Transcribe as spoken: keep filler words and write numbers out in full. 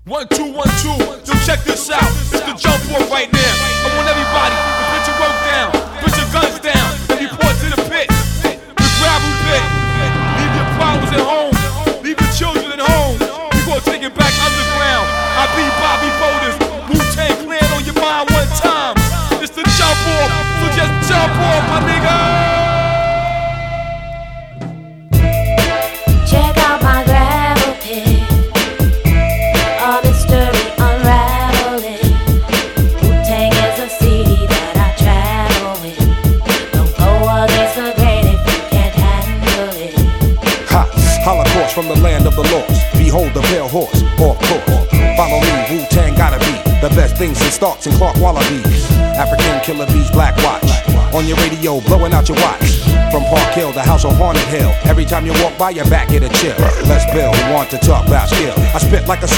One, two, one, two. Yo, check this out. It's the jump off right now. I want everybody to put your work down, put your guns down, and report to the pit. The gravel pit. Leave your problems at home. Leave your children at home. We gonna take it back underground. I be Bobby Boulders. Wu-Tang Clan on your mind one time. It's the jump off. So just jump off, my nigga. Check out my gravel pit. All mystery unraveling. Wu-Tang is a C D that I travel with. Don't go against the grain if you can't handle it. Ha! Holocaust from the land of the lost. Behold the pale horse, off course. Follow me, Wu-Tang gotta be the best things in Starks and Clark Wallabies. African killer bees, Black Watch. On your radio, blowing out your watch. From Park Hill, the house on Haunted Hill. Every time you walk by, your back get a chill. Let's build, who want to talk about skill. I spit like a